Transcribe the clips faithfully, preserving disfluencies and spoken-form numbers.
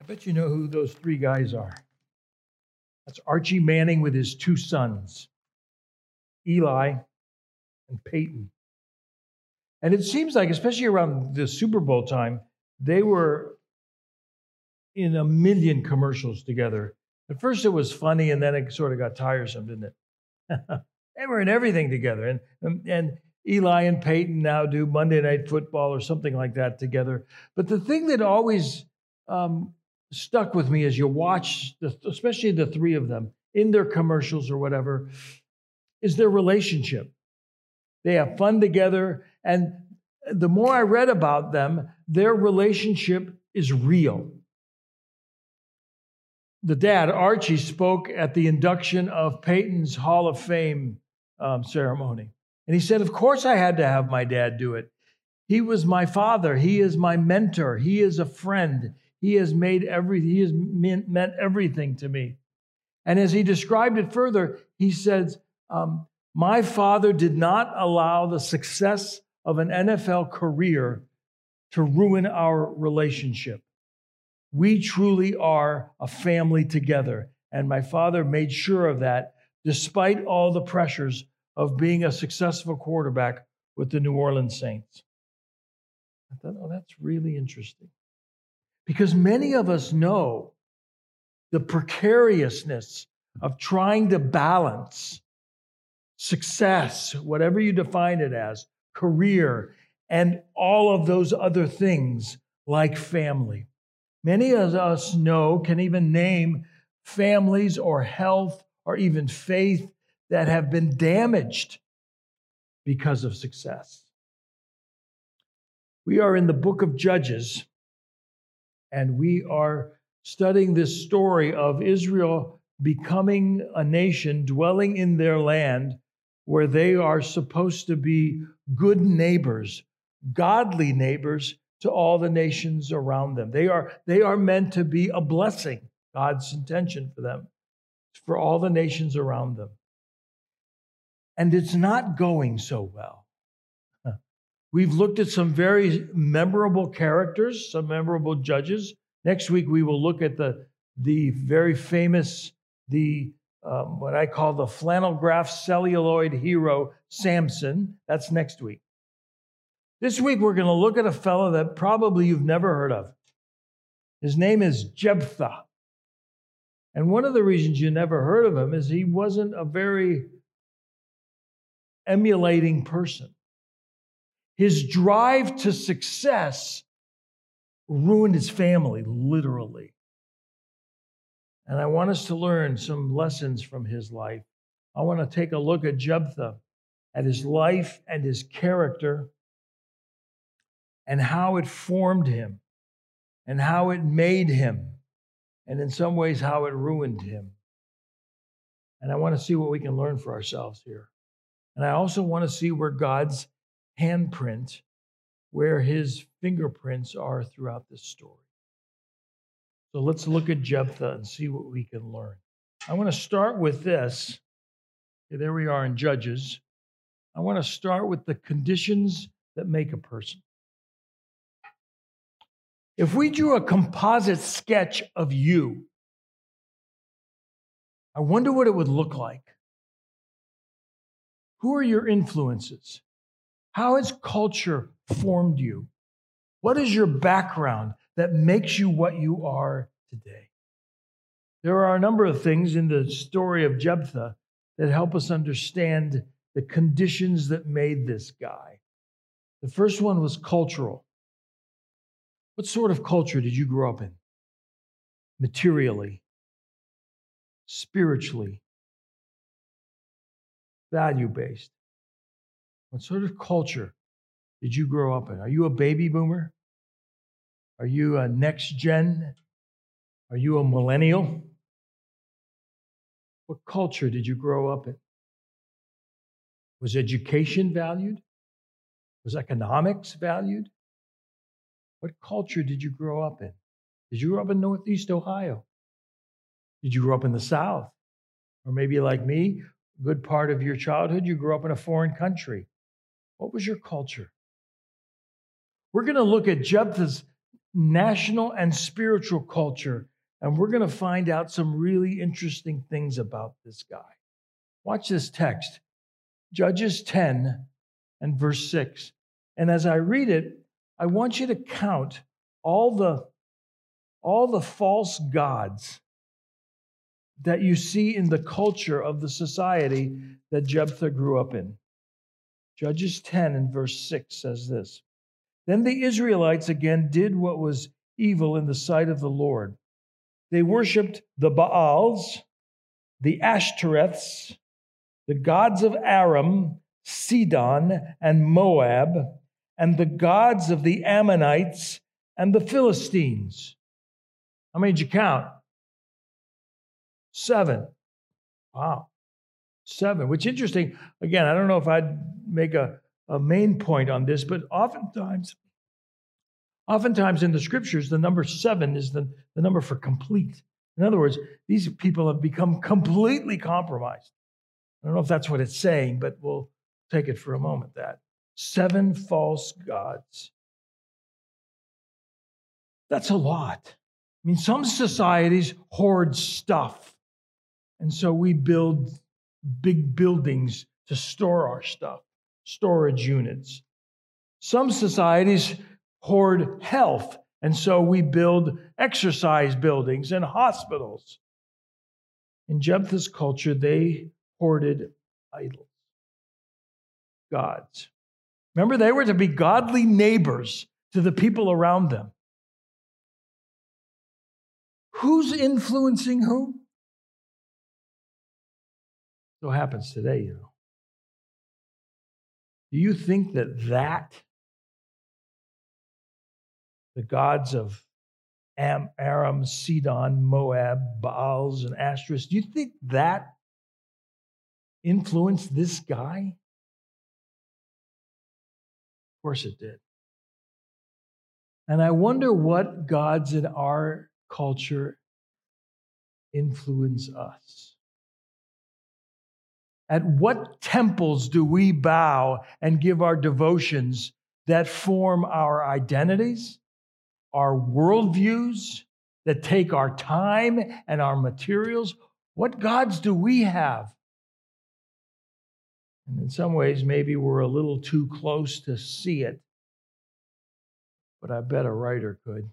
I bet you know who those three guys are. That's Archie Manning with his two sons, Eli and Peyton. And it seems like, especially around the Super Bowl time, they were in a million commercials together. At first it was funny, and then it sort of got tiresome, didn't it? They were in everything together. And, and Eli and Peyton now do Monday Night Football or something like that together. But the thing that always um, stuck with me as you watch, the, especially the three of them in their commercials or whatever, is their relationship. They have fun together. And the more I read about them, their relationship is real. The dad, Archie, spoke at the induction of Peyton's Hall of Fame um, ceremony. And he said, of course I had to have my dad do it. He was my father. He is my mentor. He is a friend. He has made every, he has meant, meant everything to me. And as he described it further, he says, um, my father did not allow the success of an N F L career to ruin our relationship. We truly are a family together. And my father made sure of that, despite all the pressures of being a successful quarterback with the New Orleans Saints. I thought, oh, that's really interesting. Because many of us know the precariousness of trying to balance success, whatever you define it as, career, and all of those other things like family. Many of us know, can even name families or health or even faith that have been damaged because of success. We are in the book of Judges, and we are studying this story of Israel becoming a nation dwelling in their land where they are supposed to be good neighbors, godly neighbors to all the nations around them. They are, they are meant to be a blessing, God's intention for them, for all the nations around them. And it's not going so well. We've looked at some very memorable characters, some memorable judges. Next week, we will look at the, the very famous, the um, what I call the flannel graph celluloid hero, Samson. That's next week. This week, we're going to look at a fellow that probably you've never heard of. His name is Jephthah. And one of the reasons you never heard of him is he wasn't a very emulating person. His drive to success ruined his family, literally. And I want us to learn some lessons from his life. I want to take a look at Jephthah, at his life and his character, and how it formed him, and how it made him, and in some ways how it ruined him. And I want to see what we can learn for ourselves here. And I also want to see where God's handprint, where his fingerprints are throughout this story. So let's look at Jephthah and see what we can learn. I want to start with this. Okay, there we are in Judges. I want to start with the conditions that make a person. If we drew a composite sketch of you, I wonder what it would look like. Who are your influences? How has culture formed you? What is your background that makes you what you are today? There are a number of things in the story of Jephthah that help us understand the conditions that made this guy. The first one was cultural. What sort of culture did you grow up in? Materially, spiritually, value-based. What sort of culture did you grow up in? Are you a baby boomer? Are you a next gen? Are you a millennial? What culture did you grow up in? Was education valued? Was economics valued? What culture did you grow up in? Did you grow up in Northeast Ohio? Did you grow up in the South? Or maybe like me, a good part of your childhood, you grew up in a foreign country. What was your culture? We're going to look at Jephthah's national and spiritual culture. And we're going to find out some really interesting things about this guy. Watch this text, Judges ten and verse six. And as I read it, I want you to count all the, all the false gods that you see in the culture of the society that Jephthah grew up in. Judges ten and verse six says this. Then the Israelites again did what was evil in the sight of the Lord. They worshipped the Baals, the Ashtoreths, the gods of Aram, Sidon, and Moab, and the gods of the Ammonites and the Philistines. How many did you count? Seven. Wow. Seven, which is interesting. Again, I don't know if I'd make a, a main point on this, but oftentimes, oftentimes in the scriptures, the number seven is the, the number for complete. In other words, these people have become completely compromised. I don't know if that's what it's saying, but we'll take it for a moment that. Seven false gods. That's a lot. I mean, some societies hoard stuff. And so we build big buildings to store our stuff, storage units. Some societies hoard health. And so we build exercise buildings and hospitals. In Jephthah's culture, they hoarded idols, gods. Remember, they were to be godly neighbors to the people around them. Who's influencing who? So happens today, you know. Do you think that that, the gods of Am, Aram, Sidon, Moab, Baals, and Ashtoreth, do you think that influenced this guy? Of course it did. And I wonder what gods in our culture influence us. At what temples do we bow and give our devotions that form our identities, our worldviews, that take our time and our materials? What gods do we have? And in some ways, maybe we're a little too close to see it, but I bet a writer could.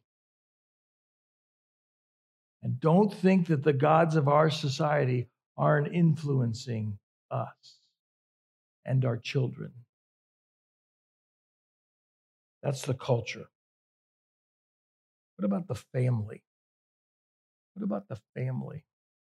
And don't think that the gods of our society aren't influencing us and our children. That's the culture. What about the family? What about the family?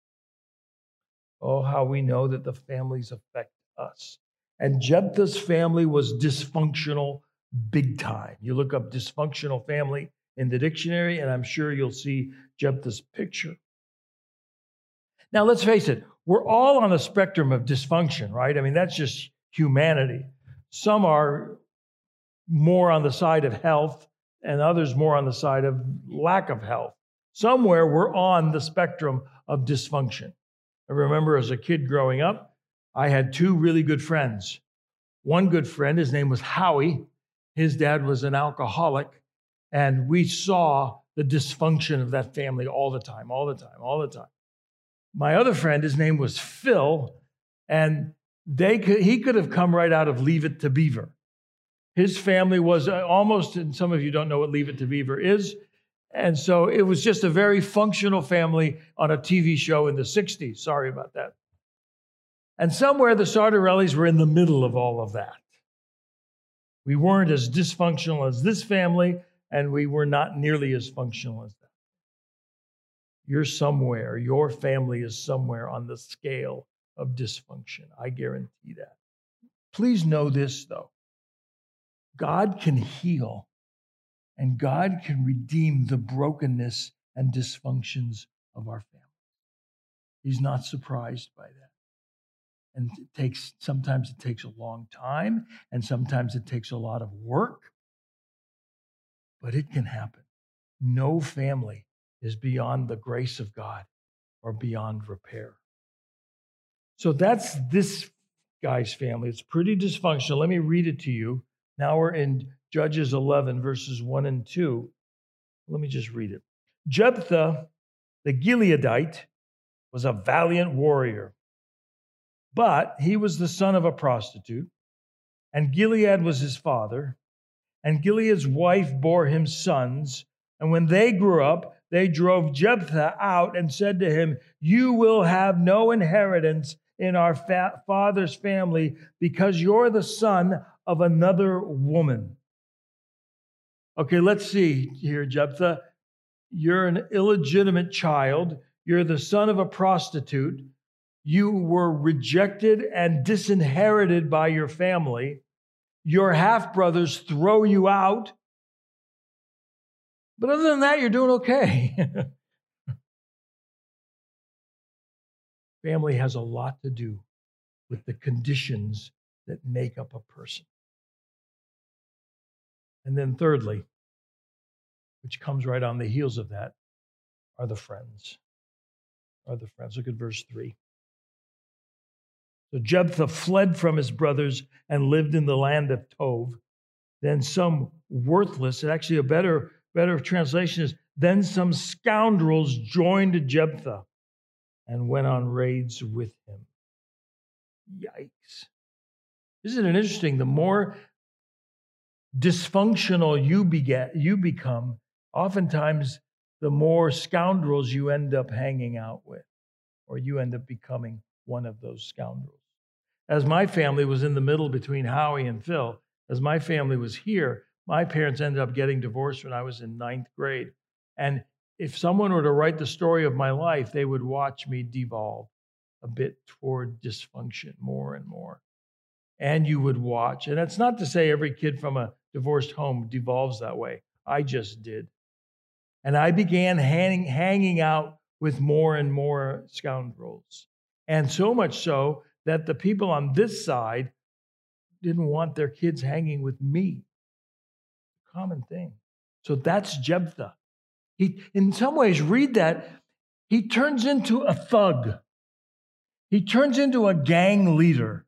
Oh, how we know that the families affect us. And Jephthah's family was dysfunctional big time. You look up dysfunctional family in the dictionary, and I'm sure you'll see Jephthah's picture. Now, let's face it, we're all on a spectrum of dysfunction, right? I mean, that's just humanity. Some are more on the side of health, and others more on the side of lack of health. Somewhere we're on the spectrum of dysfunction. I remember as a kid growing up, I had two really good friends. One good friend, his name was Howie. His dad was an alcoholic, and we saw the dysfunction of that family all the time, all the time, all the time. My other friend, his name was Phil, and they could, he could have come right out of Leave It to Beaver. His family was almost, and some of you don't know what Leave It to Beaver is, and so it was just a very functional family on a T V show in the sixties. Sorry about that. And somewhere the Sartorellis were in the middle of all of that. We weren't as dysfunctional as this family, and we were not nearly as functional as that. You're somewhere, your family is somewhere on the scale of dysfunction. I guarantee that. Please know this, though. God can heal, and God can redeem the brokenness and dysfunctions of our families. He's not surprised by that. And it takes, sometimes it takes a long time, and sometimes it takes a lot of work, but it can happen. No family is beyond the grace of God or beyond repair. So that's this guy's family. It's pretty dysfunctional. Let me read it to you. Now we're in Judges eleven, verses one and two. Let me just read it. Jephthah, the Gileadite, was a valiant warrior, but he was the son of a prostitute, and Gilead was his father, and Gilead's wife bore him sons. And when they grew up, they drove Jephthah out and said to him, "You will have no inheritance in our fa- father's family because you're the son of another woman." Okay, let's see here, Jephthah. You're an illegitimate child. You're the son of a prostitute. You were rejected and disinherited by your family. Your half-brothers throw you out. But other than that, you're doing okay. Family has a lot to do with the conditions that make up a person. And then thirdly, which comes right on the heels of that, are the friends. Are the friends. Look at verse three. So Jephthah fled from his brothers and lived in the land of Tov. Then some worthless, and actually a better, better translation is, then some scoundrels joined Jephthah and went on raids with him. Yikes. Isn't it interesting? The more dysfunctional you beget, you become, oftentimes the more scoundrels you end up hanging out with, or you end up becoming one of those scoundrels. As my family was in the middle between Howie and Phil, as my family was here, my parents ended up getting divorced when I was in ninth grade. And if someone were to write the story of my life, they would watch me devolve a bit toward dysfunction more and more. And you would watch. And that's not to say every kid from a divorced home devolves that way. I just did. And I began hang, hanging out with more and more scoundrels. And so much so that the people on this side didn't want their kids hanging with me. Common thing. So that's Jephthah. He, in some ways, read that, he turns into a thug. He turns into a gang leader,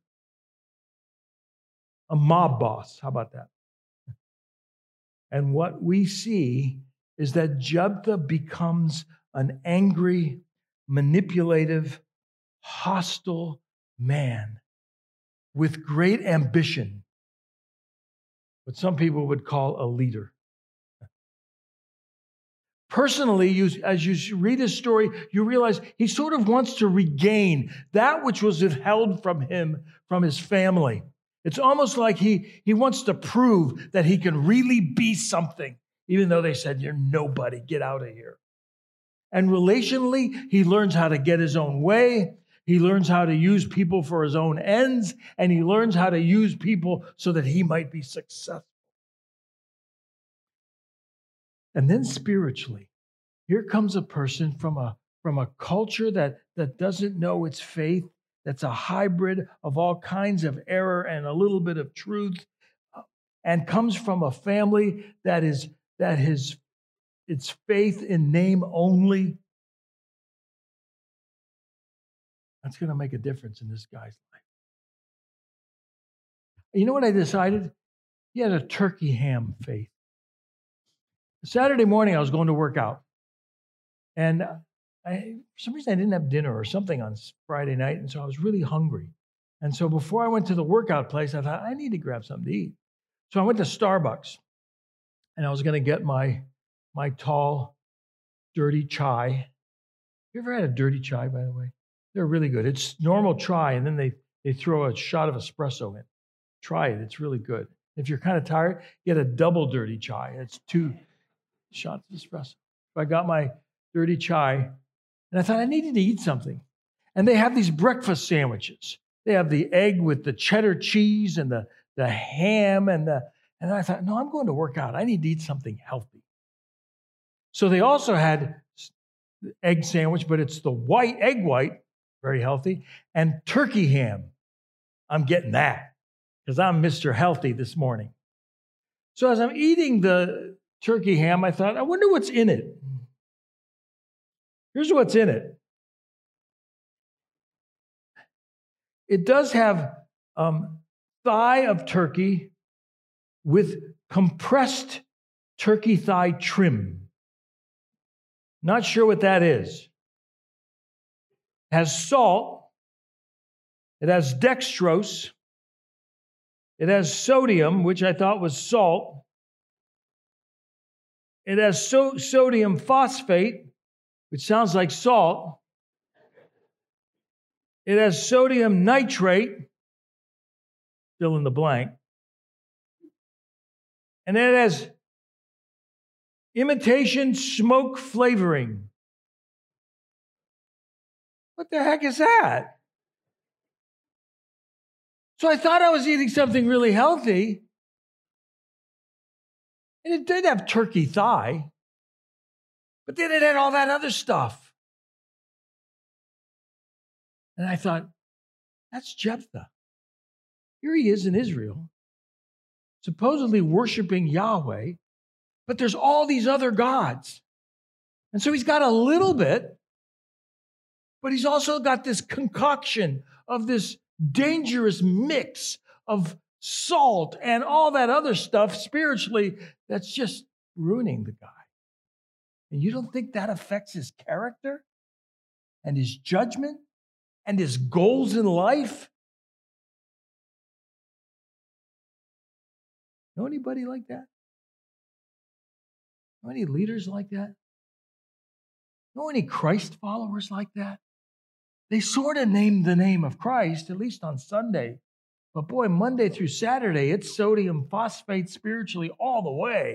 a mob boss. How about that? And what we see is that Jephthah becomes an angry, manipulative, hostile man with great ambition, what some people would call a leader. Personally, you, as you read his story, you realize he sort of wants to regain that which was withheld from him, from his family. It's almost like he, he wants to prove that he can really be something, even though they said, "You're nobody, get out of here." And relationally, he learns how to get his own way. He learns how to use people for his own ends, and he learns how to use people so that he might be successful. And then spiritually, here comes a person from a, from a culture that, that doesn't know its faith, that's a hybrid of all kinds of error and a little bit of truth, and comes from a family that is that is its faith in name only. That's going to make a difference in this guy's life. You know what I decided? He had a turkey ham faith. Saturday morning, I was going to work out. And I, for some reason, I didn't have dinner or something on Friday night, and so I was really hungry. And so before I went to the workout place, I thought, I need to grab something to eat. So I went to Starbucks, and I was going to get my, my tall, dirty chai. You ever had a dirty chai, by the way? They're really good. It's normal chai, and then they, they throw a shot of espresso in. Try it. It's really good. If you're kind of tired, get a double dirty chai. It's two shots of espresso. So I got my dirty chai, and I thought I needed to eat something. And they have these breakfast sandwiches. They have the egg with the cheddar cheese and the, the ham, and the and I thought, no, I'm going to work out. I need to eat something healthy. So they also had egg sandwich, but it's the white, egg white, very healthy, and turkey ham. I'm getting that because I'm Mister Healthy this morning. So as I'm eating the turkey ham, I thought, I wonder what's in it. Here's what's in it. It does have um, thigh of turkey with compressed turkey thigh trim. Not sure what that is. It has salt. It has dextrose. It has sodium, which I thought was salt. It has so- sodium phosphate, which sounds like salt. It has sodium nitrate, fill in the blank. And it has imitation smoke flavoring. What the heck is that? So I thought I was eating something really healthy. And it did have turkey thigh. But then it had all that other stuff. And I thought, that's Jephthah. Here he is in Israel, supposedly worshiping Yahweh, but there's all these other gods. And so he's got a little bit, but he's also got this concoction of this dangerous mix of salt and all that other stuff spiritually that's just ruining the guy. And you don't think that affects his character and his judgment and his goals in life? Know anybody like that? Know any leaders like that? Know any Christ followers like that? They sort of named the name of Christ, at least on Sunday. But boy, Monday through Saturday, it's sodium phosphate spiritually all the way.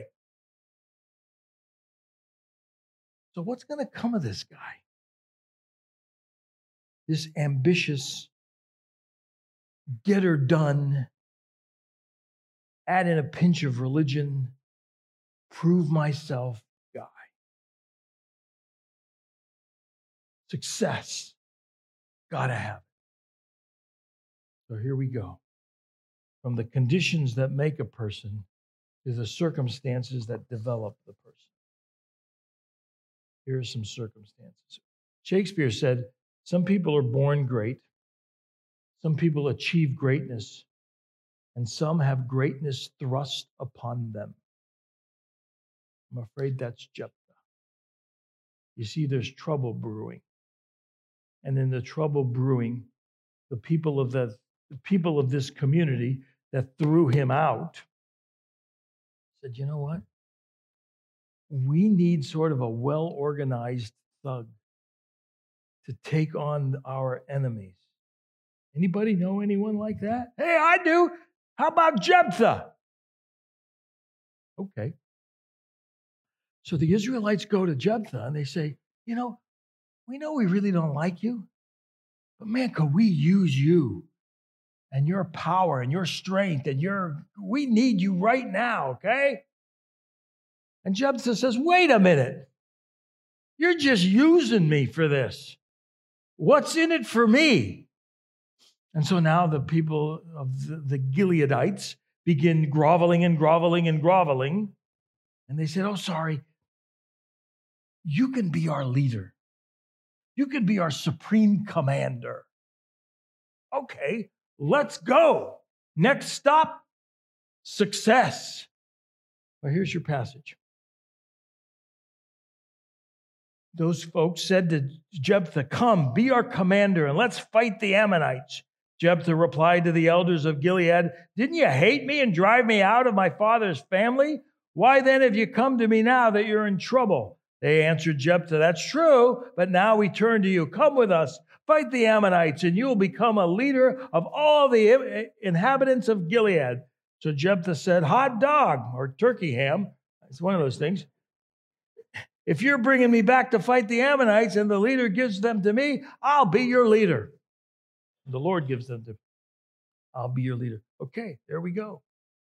So what's going to come of this guy? This ambitious, get her done, add in a pinch of religion, prove myself guy. Success. Gotta have it. So here we go. From the conditions that make a person to the circumstances that develop the person. Here are some circumstances. Shakespeare said, some people are born great, some people achieve greatness, and some have greatness thrust upon them. I'm afraid that's Jephthah. You see, there's trouble brewing. And in the trouble brewing, the people of the, the people of this community that threw him out said, you know what? We need sort of a well-organized thug to take on our enemies. Anybody know anyone like that? Hey, I do. How about Jephthah? Okay. So the Israelites go to Jephthah and they say, you know, we know we really don't like you, but man, could we use you and your power and your strength and your, we need you right now, okay? And Jephthah says, wait a minute. You're just using me for this. What's in it for me? And so now the people of the, the Gileadites begin groveling and groveling and groveling. And they said, oh, sorry, you can be our leader. You can be our supreme commander. Okay, let's go. Next stop, success. Well, here's your passage. Those folks said to Jephthah, come, be our commander, and let's fight the Ammonites. Jephthah replied to the elders of Gilead, didn't you hate me and drive me out of my father's family? Why then have you come to me now that you're in trouble? They answered Jephthah, that's true, but now we turn to you. Come with us, fight the Ammonites, and you will become a leader of all the inhabitants of Gilead. So Jephthah said, hot dog, or turkey ham. It's one of those things. If you're bringing me back to fight the Ammonites and the leader gives them to me, I'll be your leader. The Lord gives them to me. I'll be your leader. Okay, there we go.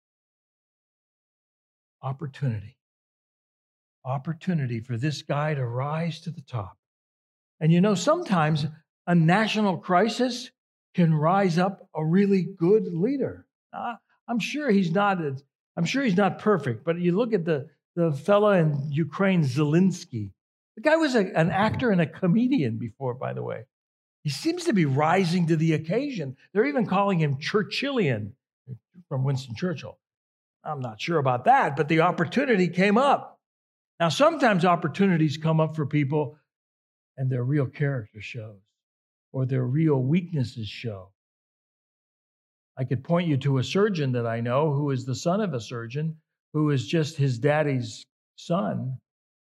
Opportunity. Opportunity for this guy to rise to the top. And you know, sometimes a national crisis can rise up a really good leader. Uh, I'm sure he's not. I'm sure he's not perfect. But you look at the the fella in Ukraine, Zelensky. The guy was a, an actor and a comedian before, by the way. He seems to be rising to the occasion. They're even calling him Churchillian, from Winston Churchill. I'm not sure about that, but the opportunity came up. Now, sometimes opportunities come up for people and their real character shows or their real weaknesses show. I could point you to a surgeon that I know who is the son of a surgeon, who is just his daddy's son.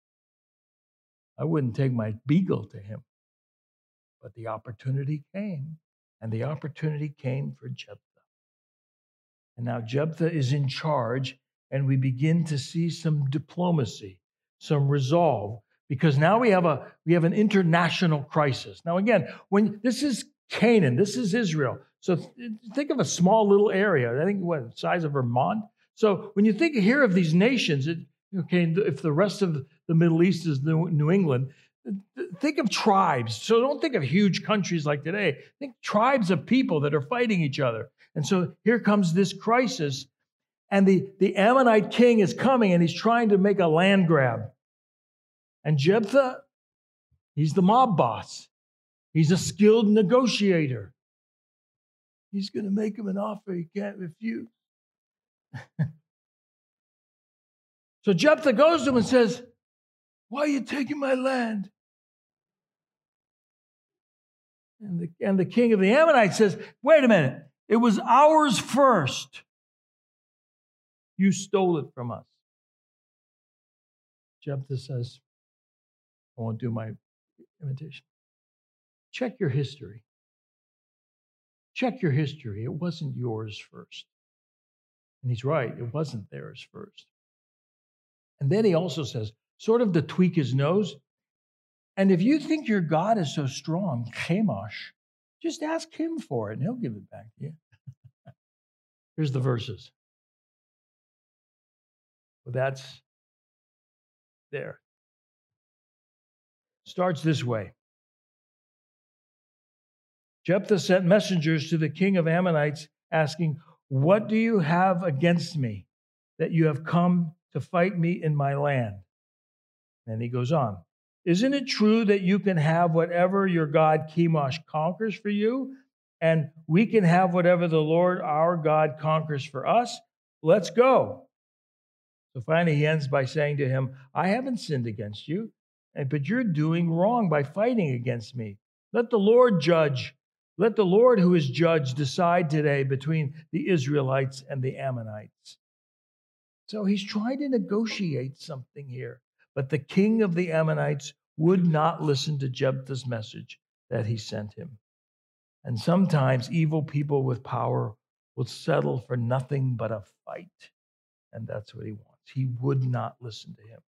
I wouldn't take my beagle to him. But the opportunity came, and the opportunity came for Jephthah. And now Jephthah is in charge, and we begin to see some diplomacy, some resolve, because now we have a we have an international crisis. Now again, when this is Canaan, this is Israel. So think of a small little area. I think what the size of Vermont. So when you think here of these nations, it, okay, if the rest of the Middle East is New, New England, think of tribes. So don't think of huge countries like today. Think tribes of people that are fighting each other. And so here comes this crisis, and the, the Ammonite king is coming, and he's trying to make a land grab. And Jephthah, he's the mob boss. He's a skilled negotiator. He's going to make him an offer he can't refuse. So Jephthah goes to him and says, "Why are you taking my land?" And the, and the king of the Ammonites says, "Wait a minute. It was ours first. You stole it from us." Jephthah says, I won't do my imitation. Check your history. Check your history. It wasn't yours first. And he's right. It wasn't theirs first. And then he also says, sort of to tweak his nose, and if you think your God is so strong, Chemosh, just ask him for it and he'll give it back to you. Here's the verses. Well, that's there. Starts this way. Jephthah sent messengers to the king of Ammonites asking, "What do you have against me that you have come to fight me in my land?" And he goes on. "Isn't it true that you can have whatever your god Chemosh conquers for you, and we can have whatever the Lord our God conquers for us? Let's go." So finally he ends by saying to him, "I haven't sinned against you, but you're doing wrong by fighting against me. Let the Lord judge. Let the Lord who is judge decide today between the Israelites and the Ammonites." So he's trying to negotiate something here. But the king of the Ammonites would not listen to Jephthah's message that he sent him. And sometimes evil people with power will settle for nothing but a fight. And that's what he wants. He would not listen to him.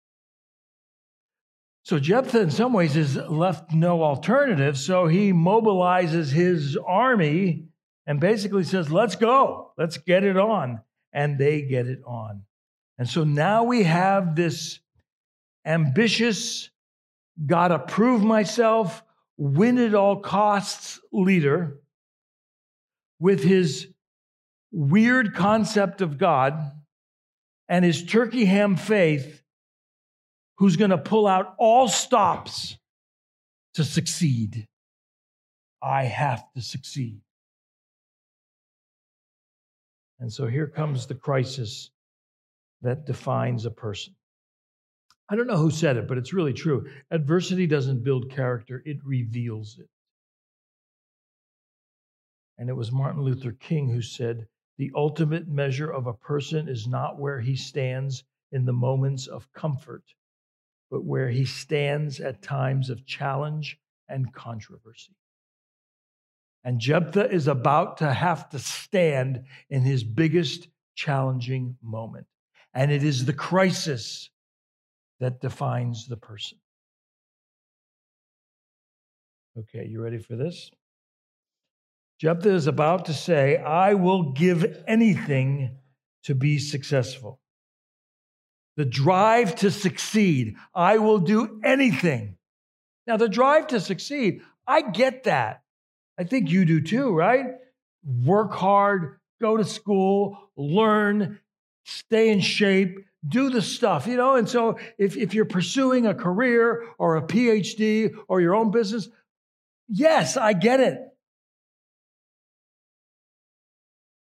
So Jephthah, in some ways, is left no alternative. So he mobilizes his army and basically says, "Let's go. Let's get it on." And they get it on. And so now we have this ambitious, gotta prove myself, win at all costs leader with his weird concept of God and his turkey ham faith, who's going to pull out all stops to succeed. I have to succeed. And so here comes the crisis that defines a person. I don't know who said it, but it's really true. Adversity doesn't build character, it reveals it. And it was Martin Luther King who said, "The ultimate measure of a person is not where he stands in the moments of comfort, but where he stands at times of challenge and controversy." And Jephthah is about to have to stand in his biggest challenging moment. And it is the crisis that defines the person. Okay, you ready for this? Jephthah is about to say, "I will give anything to be successful." The drive to succeed. I will do anything. Now, the drive to succeed, I get that. I think you do too, right? Work hard, go to school, learn, stay in shape, do the stuff, you know? And so if, if you're pursuing a career or a P H D or your own business, yes, I get it.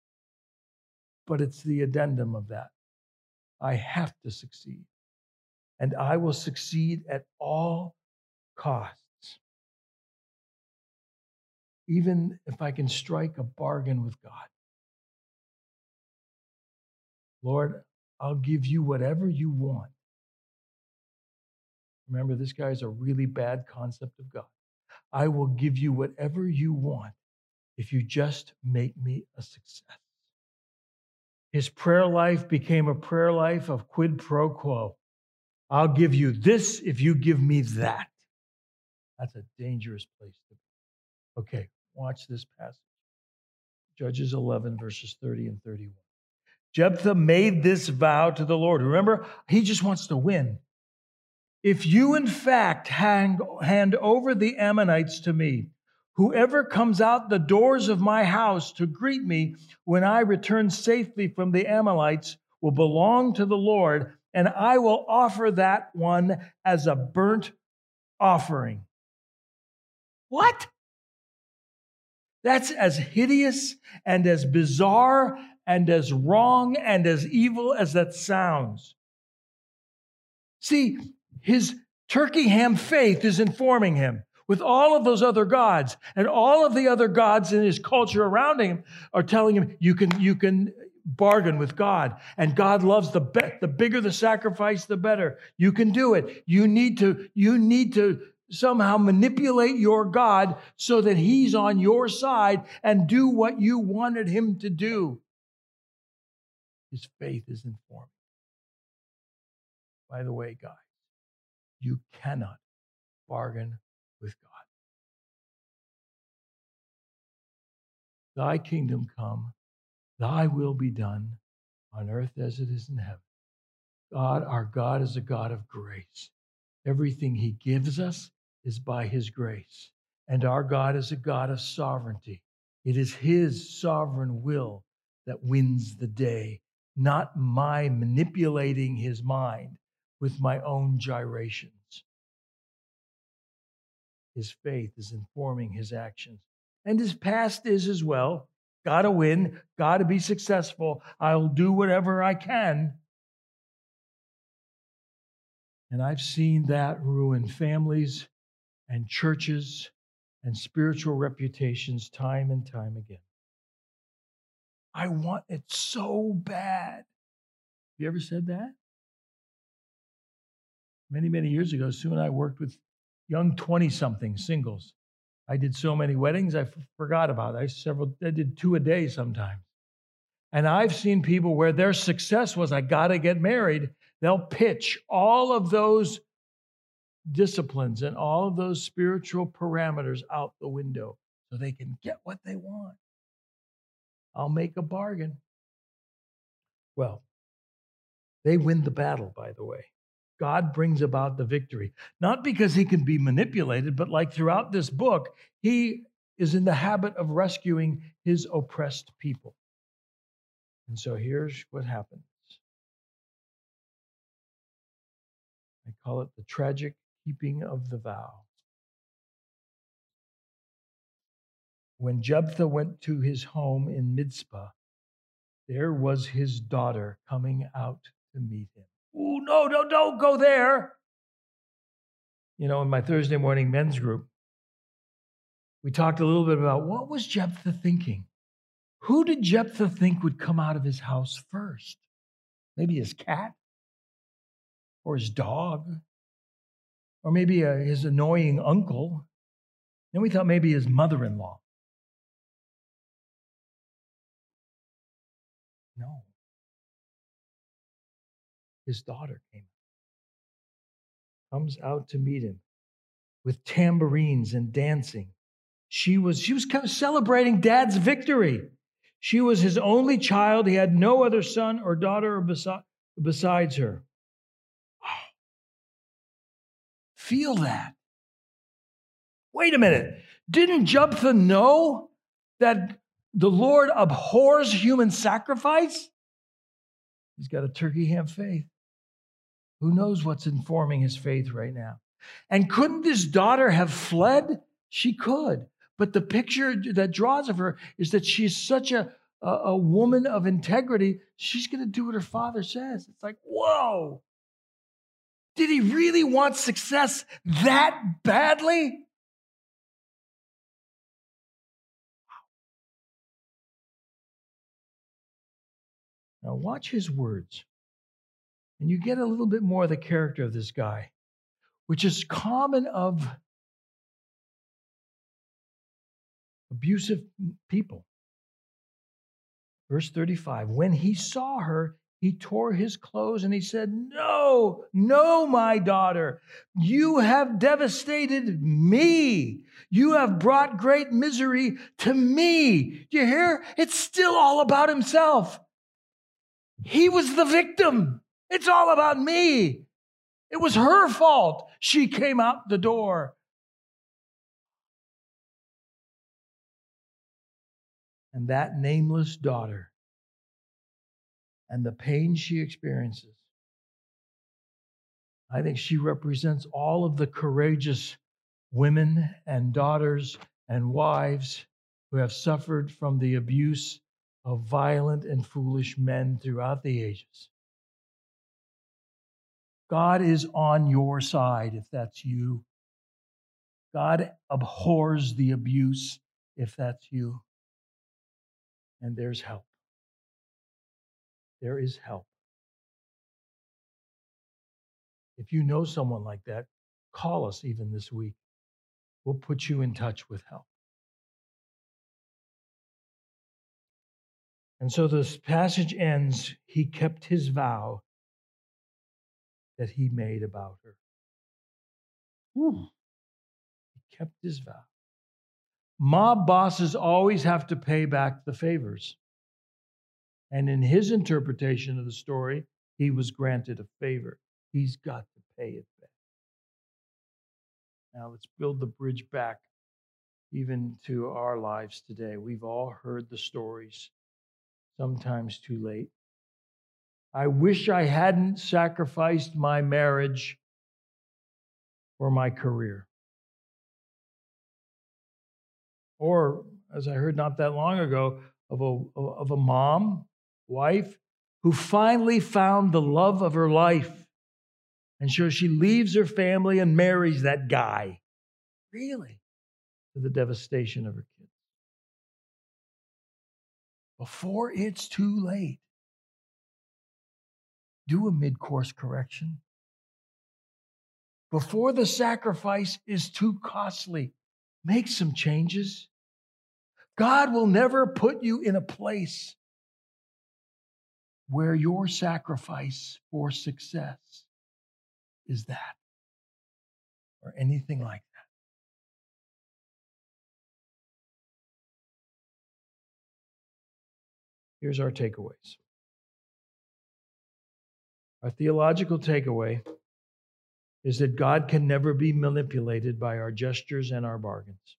But it's the addendum of that. I have to succeed. and I will succeed at all costs. Even if I can strike a bargain with God. Lord, I'll give you whatever you want. Remember, this guy's a really bad concept of God. I will give you whatever you want if you just make me a success. His prayer life became a prayer life of quid pro quo. I'll give you this if you give me that. That's a dangerous place to be. Okay, watch this passage. Judges eleven, verses thirty and thirty-one. Jephthah made this vow to the Lord. Remember, he just wants to win. If you, in fact, hand, hand over the Ammonites to me, whoever comes out the doors of my house to greet me when I return safely from the Amalekites will belong to the Lord, and I will offer that one as a burnt offering. What? That's as hideous and as bizarre and as wrong and as evil as that sounds. See, his turkey ham faith is informing him with all of those other gods, and all of the other gods in his culture around him are telling him, you can, you can bargain with God, and God loves the be- the bigger the sacrifice, the better. You can do it. You need to, you need to somehow manipulate your God so that he's on your side and do what you wanted him to do. His faith is informing. By the way, guys, you cannot bargain with God. Thy kingdom come, thy will be done on earth as it is in heaven. God, our God, is a God of grace. Everything he gives us is by his grace. And our God is a God of sovereignty. It is his sovereign will that wins the day, not my manipulating his mind with my own gyrations. His faith is informing his actions. And his past is as well. Gotta win, gotta be successful. I'll do whatever I can. And I've seen that ruin families and churches and spiritual reputations time and time again. I want it so bad. You ever said that? Many, many years ago, Sue and I worked with young twenty-something singles. I did so many weddings, I f- forgot about it. I, several, I did two a day sometimes. And I've seen people where their success was, I got to get married. They'll pitch all of those disciplines and all of those spiritual parameters out the window so they can get what they want. I'll make a bargain. Well, they win the battle, by the way. God brings about the victory, not because he can be manipulated, but like throughout this book, he is in the habit of rescuing his oppressed people. And so here's what happens. I call it the tragic keeping of the vow. When Jephthah went to his home in Mizpah, there was his daughter coming out to meet him. Oh, no, no, don't go there. You know, in my Thursday morning men's group, we talked a little bit about what was Jephthah thinking? Who did Jephthah think would come out of his house first? Maybe his cat or his dog or maybe a, his annoying uncle. Then we thought maybe his mother-in-law. No. His daughter came. Comes out to meet him with tambourines and dancing. She was, she was kind of celebrating Dad's victory. She was his only child. He had no other son or daughter besi- besides her. Oh. Feel that. Wait a minute. Didn't Jephthah know that the Lord abhors human sacrifice? He's got a turkey ham faith. Who knows what's informing his faith right now? And couldn't this daughter have fled? She could. But the picture that draws of her is that she's such a, a, a woman of integrity, she's going to do what her father says. It's like, whoa. Did he really want success that badly? Now watch his words, and you get a little bit more of the character of this guy, which is common of abusive people. Verse thirty-five, when he saw her, he tore his clothes and he said, no, no, my daughter, you have devastated me. You have brought great misery to me. Do you hear? It's still all about himself. He was the victim. It's all about me. It was her fault. She came out the door. And that nameless daughter and the pain she experiences, I think she represents all of the courageous women and daughters and wives who have suffered from the abuse of violent and foolish men throughout the ages. God is on your side if that's you. God abhors the abuse if that's you. And there's help. There is help. If you know someone like that, call us even this week. We'll put you in touch with help. And so this passage ends, he kept his vow that he made about her. Whew. He kept his vow. Mob bosses always have to pay back the favors. And in his interpretation of the story, he was granted a favor. He's got to pay it back. Now let's build the bridge back even to our lives today. We've all heard the stories, sometimes too late. I wish I hadn't sacrificed my marriage for my career. Or, as I heard not that long ago, of a, of a mom, wife, who finally found the love of her life. And so she leaves her family and marries that guy. Really? To the devastation of her kids. Before it's too late, do a mid-course correction. Before the sacrifice is too costly, make some changes. God will never put you in a place where your sacrifice for success is that or anything like that. Here's our takeaways. Our theological takeaway is that God can never be manipulated by our gestures and our bargains.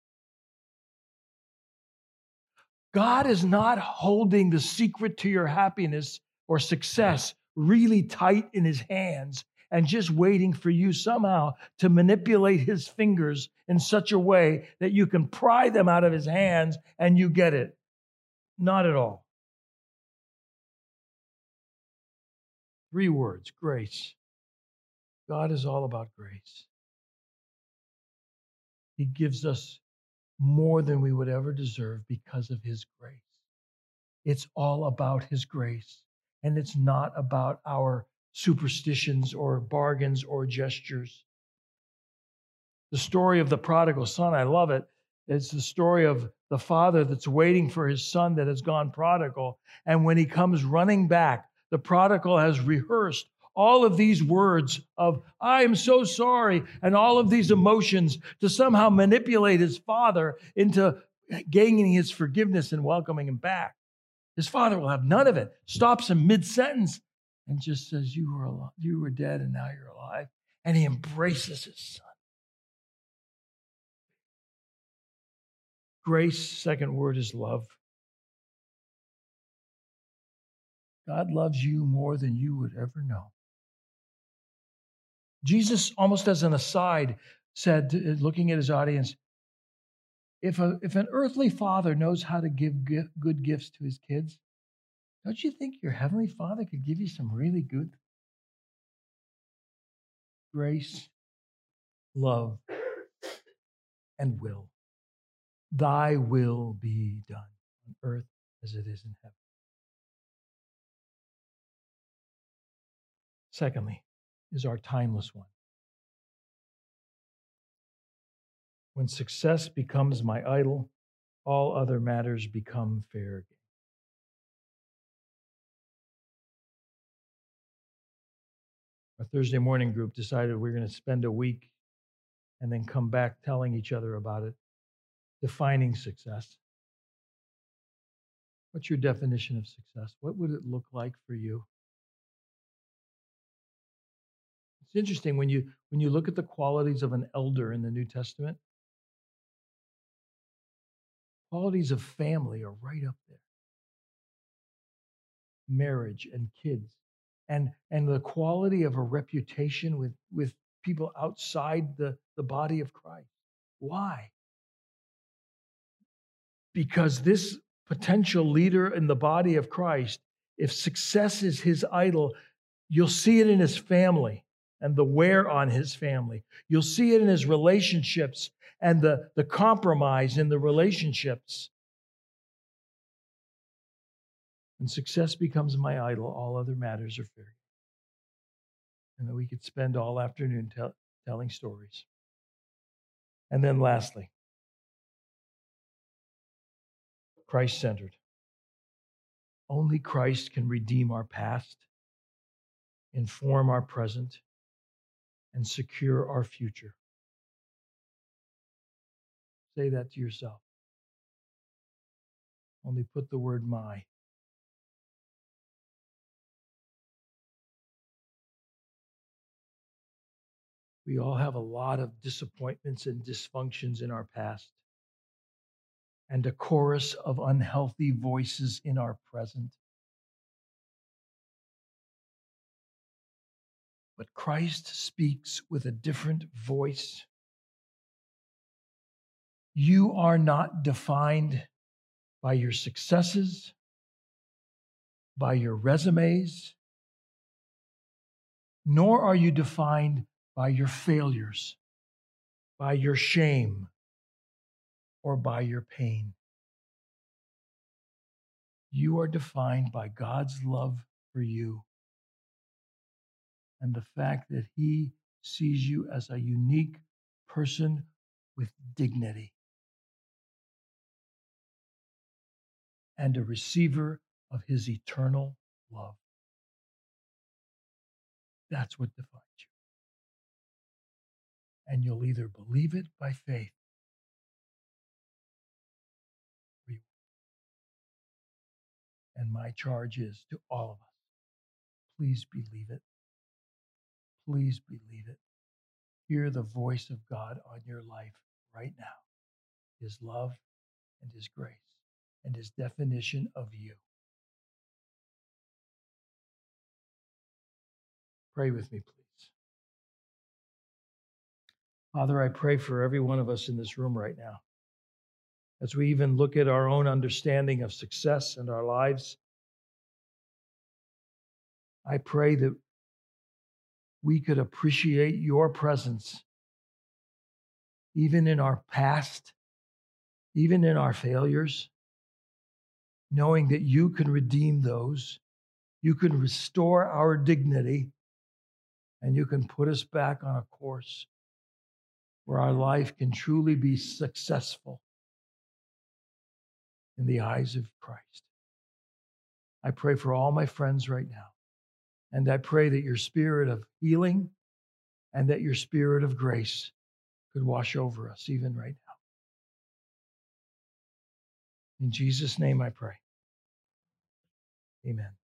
God is not holding the secret to your happiness or success really tight in his hands and just waiting for you somehow to manipulate his fingers in such a way that you can pry them out of his hands and you get it. Not at all. Three words, grace. God is all about grace. He gives us more than we would ever deserve because of his grace. It's all about his grace, and it's not about our superstitions or bargains or gestures. The story of the prodigal son, I love it. It's the story of the father that's waiting for his son that has gone prodigal. And when he comes running back, the prodigal has rehearsed all of these words of, I am so sorry, and all of these emotions to somehow manipulate his father into gaining his forgiveness and welcoming him back. His father will have none of it, stops him mid-sentence and just says, you were alive, you were dead and now you're alive. And he embraces his son. Grace, second word is love. God loves you more than you would ever know. Jesus, almost as an aside, said, looking at his audience, if, a, if an earthly father knows how to give good gifts to his kids, don't you think your heavenly Father could give you some really good? grace, love, and will. Thy will be done on earth as it is in heaven. Secondly, is our timeless one. When success becomes my idol, all other matters become fair game. Our Thursday morning group decided we're going to spend a week and then come back telling each other about it, defining success. What's your definition of success? What would it look like for you? It's interesting when you when you look at the qualities of an elder in the New Testament, qualities of family are right up there. Marriage and kids, and and the quality of a reputation with with people outside the, the body of Christ. Why? Because this potential leader in the body of Christ, if success is his idol, you'll see it in his family and the wear on his family. You'll see it in his relationships and the, the compromise in the relationships. When success becomes my idol, all other matters are fair. And then we could spend all afternoon tell, telling stories. And then lastly, Christ-centered. Only Christ can redeem our past, inform our present, and secure our future. Say that to yourself. Only put the word my. We all have a lot of disappointments and dysfunctions in our past, and a chorus of unhealthy voices in our present. But Christ speaks with a different voice. You are not defined by your successes, by your resumes, nor are you defined by your failures, by your shame, or by your pain. You are defined by God's love for you and the fact that He sees you as a unique person with dignity and a receiver of His eternal love. That's what defines you. And you'll either believe it by faith or you won't. And my charge is to all of us, please believe it. Please believe it. Hear the voice of God on your life right now. His love and His grace and His definition of you. Pray with me, please. Father, I pray for every one of us in this room right now. As we even look at our own understanding of success in our lives, I pray that we could appreciate your presence, even in our past, even in our failures, knowing that you can redeem those, you can restore our dignity, and you can put us back on a course where our life can truly be successful in the eyes of Christ. I pray for all my friends right now. And I pray that your spirit of healing and that your spirit of grace could wash over us even right now. In Jesus' name I pray. Amen.